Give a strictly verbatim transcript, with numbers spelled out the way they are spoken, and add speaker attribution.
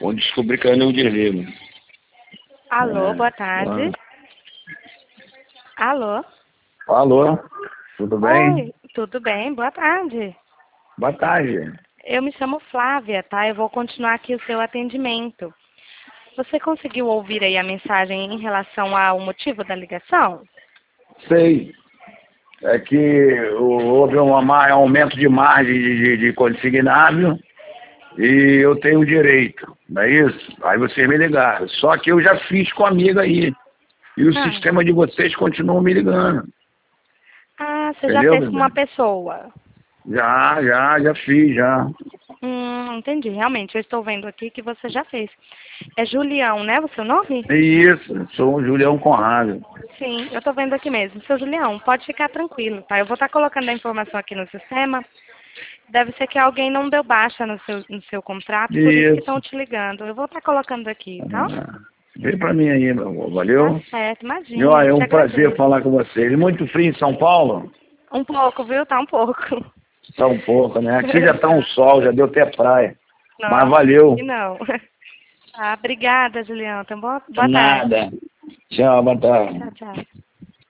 Speaker 1: Vou descobrir que eu não desligo.
Speaker 2: Alô,
Speaker 1: É,
Speaker 2: boa tarde. Alô?
Speaker 1: Alô, tudo bem?
Speaker 2: Oi, tudo bem? Boa tarde.
Speaker 1: Boa tarde.
Speaker 2: Eu me chamo Flávia, tá? Eu vou continuar aqui o seu atendimento. Você conseguiu ouvir aí a mensagem em relação ao motivo da ligação?
Speaker 1: Sei. É que houve um ma- aumento de margem de, de, de consignável e eu tenho direito, não é isso? Aí vocês me ligaram. Só que eu já fiz com a amiga aí. E o
Speaker 2: Ah,
Speaker 1: sistema de vocês continua me ligando.
Speaker 2: ah você já
Speaker 1: Entendeu,
Speaker 2: fez com uma
Speaker 1: bebê?
Speaker 2: pessoa.
Speaker 1: Já, já, já fiz, já.
Speaker 2: Hum, entendi. Realmente, eu estou vendo aqui que você já fez. É Julião, né, o seu nome?
Speaker 1: Isso, sou o Julião Conrado.
Speaker 2: Sim, eu estou vendo aqui mesmo. Seu Julião, pode ficar tranquilo, tá? Eu vou estar colocando a informação aqui no sistema. Deve ser que alguém não deu baixa no seu, no seu contrato, por isso que
Speaker 1: Isso.
Speaker 2: estão te ligando. Eu vou estar colocando aqui, tá?
Speaker 1: Ah, vem pra mim aí, meu amor.
Speaker 2: Tá
Speaker 1: Valeu?
Speaker 2: certo,
Speaker 1: E ó,
Speaker 2: imagina, eu
Speaker 1: é
Speaker 2: te
Speaker 1: um prazer
Speaker 2: agradeço.
Speaker 1: falar com vocês. Muito frio em São Paulo?
Speaker 2: Um pouco, viu? Tá um pouco.
Speaker 1: Tá um pouco, né? Aqui já tá um
Speaker 2: Tá.
Speaker 1: sol, já deu até praia. Mas
Speaker 2: Nossa,
Speaker 1: valeu.
Speaker 2: aqui não. Ah, obrigada, Julião. Então, boa, boa tarde.
Speaker 1: Nada. Tchau, boa tarde.
Speaker 2: Tchau, tchau.